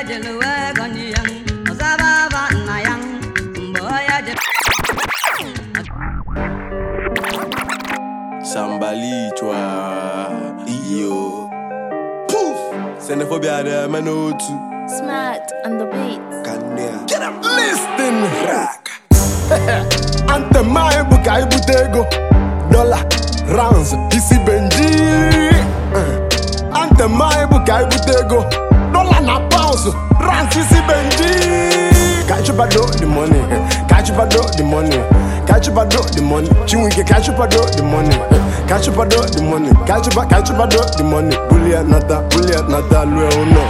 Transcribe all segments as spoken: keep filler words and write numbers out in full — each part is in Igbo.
Sambali, toi, yo. Poof! Xenophobia there, man, no too. Smart on the beat. Get up, listen, rock. Ante mai bukai butego. Dollar, rounds, isi Benji. Ante mai bukai butego. Dollar na pounds, rounds, isi Benji. Catch you bado the money, catch you bado the money. Catch you bado the money, Chinwike catch you bado the money. Catch you bado the money, catch you catch you bado the money. Bulliet nata, bulliet nata, lue uno.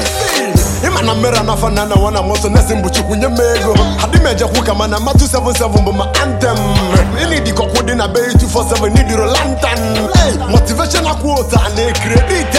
Imana mera na fanana wana moto nesimbu chukunye mego. Hadi meja kuka mana ma two seven seven but my anthem. Ini di kokudi na bay two four seven need your lantern. Motivational quote and a credit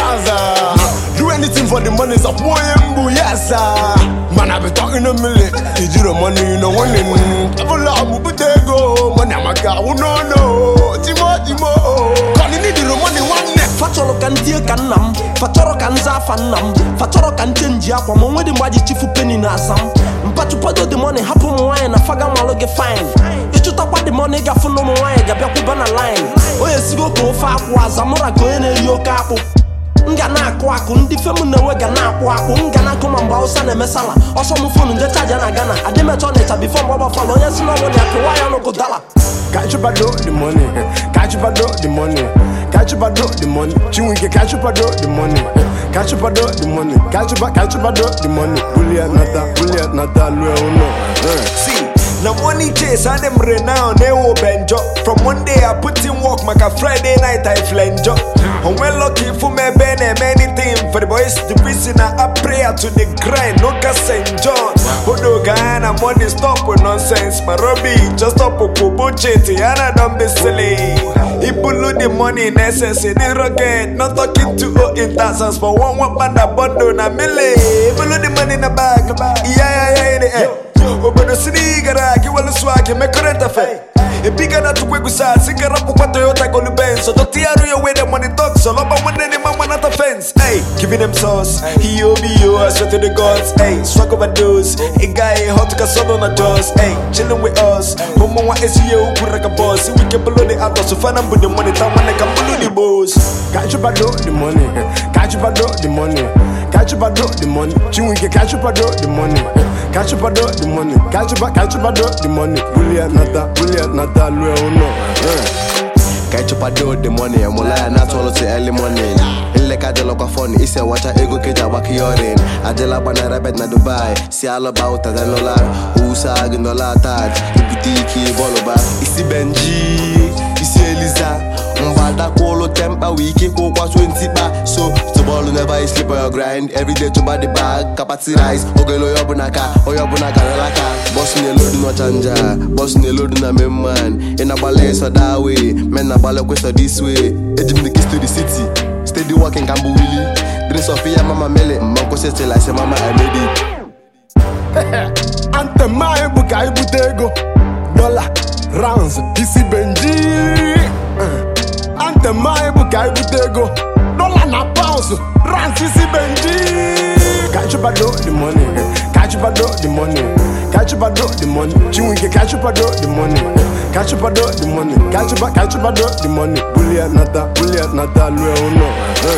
do anything for the money so boy mbu yes man I be talking a million. Did you the money you know one in. Ever love butego money amaka no no. Timo timo. Kani need the money one neck. Fatoro kan tie kan nam, fatoro kan za fan nam, fatoro kan change akwa mo wedi mwaji chifu penny na asam. Mpatu pado the money hapo mo wine na faga mo loge fine. Ichu takwa the money ga funo mo wine ga bia ku bana line. Oye sigo ko fa akwa zamura ko ene yo kapo. Nga na akwa aku ndi femu na we ga na akwa aku nga na ko mamba osa na mesala. Oso mo phone nje charge na Ghana. Ade me turn it before mo follow. Oye sino mo na ko wire no go dollar. Catch you bado the money, catch you bado the money. Catch you bado the money, Chinwike catch you bado the money. Catch you bado the money, catch you catch you bado the money. Bulliet nata, bulliet nata, lue uno. See, now money chase and them renown they will benjo. From one day I put in work, like a Friday night I flenjo. I'm well lucky for me ben and anything for the boys to listen. I pray to the grind, no gas Saint John. Hodo Guyana money stop with nonsense. My Robbie just stop with bullshit and I don't be silly. He blew the money in essence in the rocket. Not talking to oh in thousands for one one band a bundle na milli. Blew the money in the bag. Yeah yeah yeah in the air. Obodo sini gara ki wala swag me current affair. E bigger na tukwe gusa sikara ku kwa Toyota go Benz. So don't tear your way the money talk. So loba one any mama not a fence. Hey, giving them sauce. He O B O I swear to the gods. Hey, swag overdose. A guy hot to solo on the doors. Hey, chilling with us. Homo wa S E O kuraka boss. We can blow the out so fana with the money time when I can blow the boss. Catch you bado the money, catch you bado the money. Catch you bado the money, Chinwike catch you bado the money. Catch you bado the money, catch you catch you bado the money. Bulliet nata, bulliet nata, lue uno. Catch up a do the money, I'm like not all to early morning. In like I look funny, it's a watch a ego kid a waki yorin. I tell a banana bed na Dubai, see all about that and no lie. Who's a no la tad, Ibutiki, Boloba, Isi Benji, Isi Eliza. Mbada kolo temper wiki ko kwa twenty ba. So to ball never sleep on your grind. Every day to buy the bag, kapati rice. Ogelo yobunaka, oyobunaka laka. Boss ne load no chanja, boss ne load na me man. In a ballet so that way, men na ballet quest this way. Ejim the keys to the city, steady walking Kambu Willie. Drink Sophia mama mele, manko se tell I say mama I made it. Ante mai bukai butego. Dollar, rounds, isi Benji. Ante mai bukai butego. Dollar na pounds, rounds, isi Benji. Catch you bado the money, catch you bado the money. Catch you bado the money, Chinwike catch you bado the money. Catch you bado the money, catch you catch you bado the money. Bulliet nata, bulliet nata, lue uno.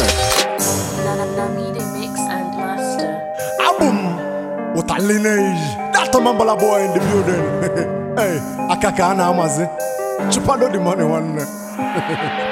Lamide mix and master. Aboom, what a lineage. That's a Mambala boy in the building. Hey, akaka na amaze. Chupado the money one.